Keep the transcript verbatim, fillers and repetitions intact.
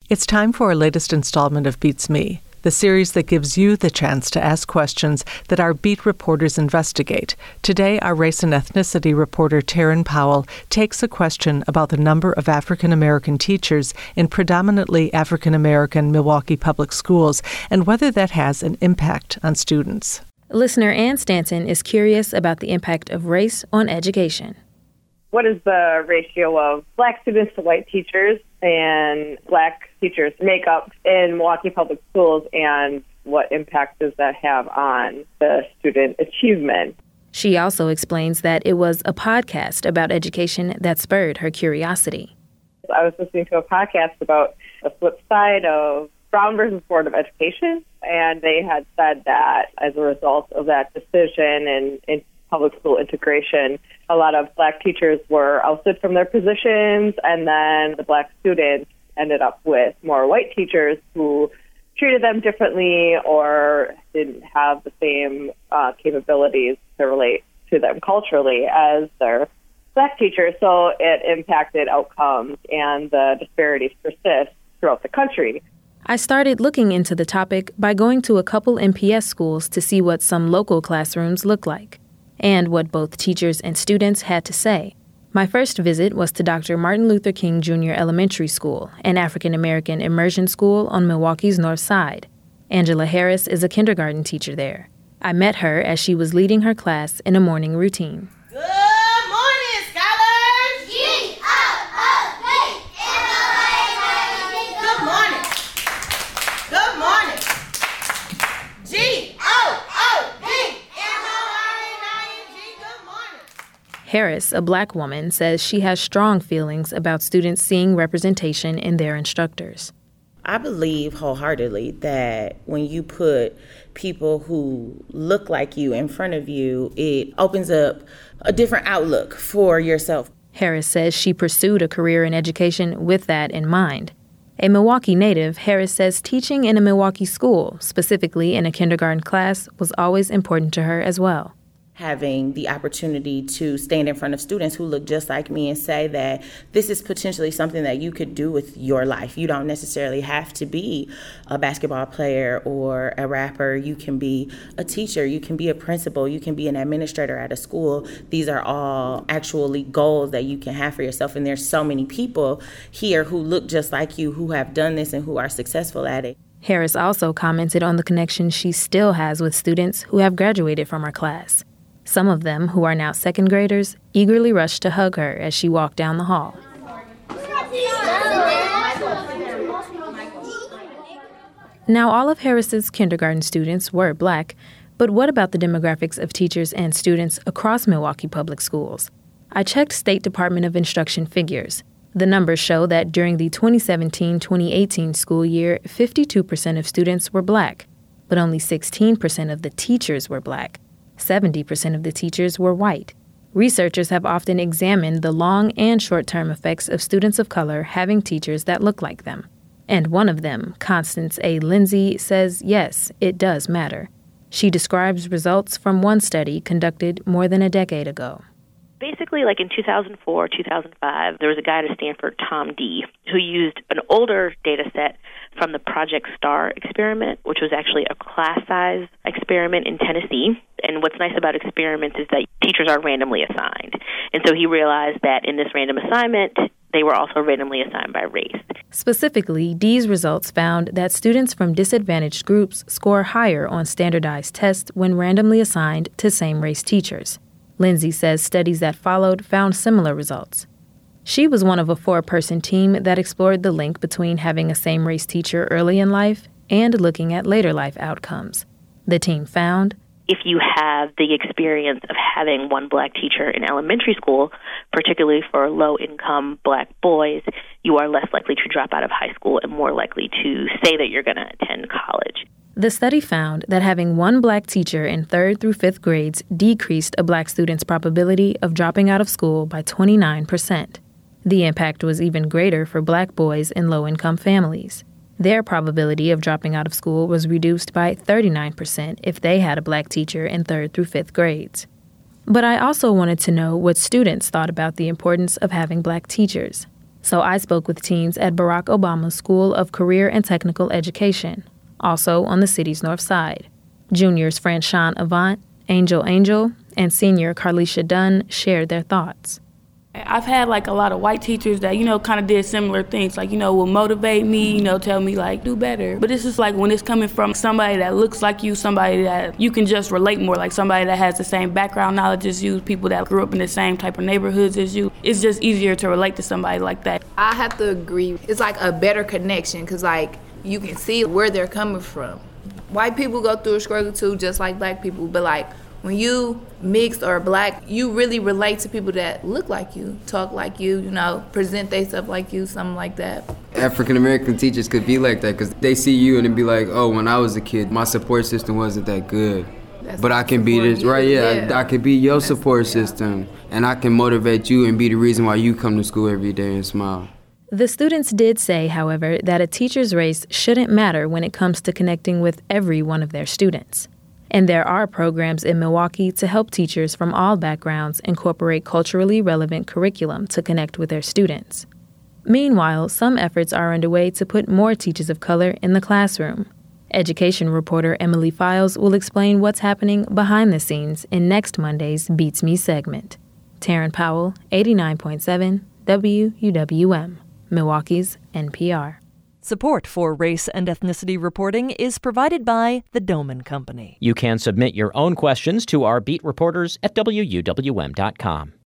It's time for our latest installment of Beats Me, the series that gives you the chance to ask questions that our beat reporters investigate. Today, our race and ethnicity reporter Taryn Powell takes a question about the number of African American teachers in predominantly African American Milwaukee public schools and whether that has an impact on students. Listener Ann Stanton is curious about the impact of race on education. What is the ratio of black students to white teachers and black teachers make up in Milwaukee Public Schools, and what impact does that have on the student achievement? She also explains that it was a podcast about education that spurred her curiosity. I was listening to a podcast about the flip side of Brown versus Board of Education, and they had said that as a result of that decision and, and public school integration, a lot of black teachers were ousted from their positions, and then the black students ended up with more white teachers who treated them differently or didn't have the same uh, capabilities to relate to them culturally as their black teachers. So it impacted outcomes, and the disparities persist throughout the country. I started looking into the topic by going to a couple M P S schools to see what some local classrooms look like, and what both teachers and students had to say. My first visit was to Doctor Martin Luther King Junior Elementary School, an African-American immersion school on Milwaukee's North Side. Angela Harris is a kindergarten teacher there. I met her as she was leading her class in a morning routine. Good morning, scholars! G O O P M O A N I N G. Good morning. Good morning. G O O P M O A N I N G. Good morning. Harris, a black woman, says she has strong feelings about students seeing representation in their instructors. I believe wholeheartedly that when you put people who look like you in front of you, it opens up a different outlook for yourself. Harris says she pursued a career in education with that in mind. A Milwaukee native, Harris says teaching in a Milwaukee school, specifically in a kindergarten class, was always important to her as well. Having the opportunity to stand in front of students who look just like me and say that this is potentially something that you could do with your life. You don't necessarily have to be a basketball player or a rapper. You can be a teacher. You can be a principal. You can be an administrator at a school. These are all actually goals that you can have for yourself. And there's so many people here who look just like you, who have done this and who are successful at it. Harris also commented on the connection she still has with students who have graduated from her class. Some of them, who are now second graders, eagerly rushed to hug her as she walked down the hall. Now, all of Harris's kindergarten students were black, but what about the demographics of teachers and students across Milwaukee public schools? I checked State Department of Instruction figures. The numbers show that during the twenty seventeen twenty eighteen school year, fifty-two percent of students were black, but only sixteen percent of the teachers were black. seventy percent of the teachers were white. Researchers have often examined the long and short-term effects of students of color having teachers that look like them. And one of them, Constance A. Lindsay, says yes, it does matter. She describes results from one study conducted more than a decade ago. Basically, like in two thousand four, two thousand five, there was a guy at Stanford, Tom Dee, who used an older data set from the Project STAR experiment, which was actually a class-size experiment in Tennessee. And what's nice about experiments is that teachers are randomly assigned. And so he realized that in this random assignment, they were also randomly assigned by race. Specifically, Dee's results found that students from disadvantaged groups score higher on standardized tests when randomly assigned to same-race teachers. Lindsay says studies that followed found similar results. She was one of a four-person team that explored the link between having a same-race teacher early in life and looking at later life outcomes. The team found if you have the experience of having one black teacher in elementary school, particularly for low-income black boys, you are less likely to drop out of high school and more likely to say that you're going to attend college. The study found that having one black teacher in third through fifth grades decreased a black student's probability of dropping out of school by twenty-nine percent. The impact was even greater for black boys in low-income families. Their probability of dropping out of school was reduced by thirty-nine percent if they had a black teacher in third through fifth grades. But I also wanted to know what students thought about the importance of having black teachers. So I spoke with teens at Barack Obama's School of Career and Technical Education, also on the city's north side. Juniors Franchon Avant, Angel Angel, and senior Carlisha Dunn shared their thoughts. I've had like a lot of white teachers that, you know, kind of did similar things, like, you know, will motivate me, you know, tell me like, do better. But it's just like when it's coming from somebody that looks like you, somebody that you can just relate more, like somebody that has the same background knowledge as you, people that grew up in the same type of neighborhoods as you. It's just easier to relate to somebody like that. I have to agree. It's like a better connection because like you can see where they're coming from. White people go through a struggle too, just like black people, but like when you mixed or black, you really relate to people that look like you, talk like you, you know, present they stuff like you, something like that. African American teachers could be like that because they see you and they be like, oh, when I was a kid, my support system wasn't that good. That's but I can be this, you. right? Yeah, yeah. I, I can be your That's, support yeah. system, and I can motivate you and be the reason why you come to school every day and smile. The students did say, however, that a teacher's race shouldn't matter when it comes to connecting with every one of their students. And there are programs in Milwaukee to help teachers from all backgrounds incorporate culturally relevant curriculum to connect with their students. Meanwhile, some efforts are underway to put more teachers of color in the classroom. Education reporter Emily Files will explain what's happening behind the scenes in next Monday's Beats Me segment. Taryn Powell, eighty-nine point seven W U W M, Milwaukee's N P R. Support for race and ethnicity reporting is provided by the Doman Company. You can submit your own questions to our beat reporters at W U W M dot com.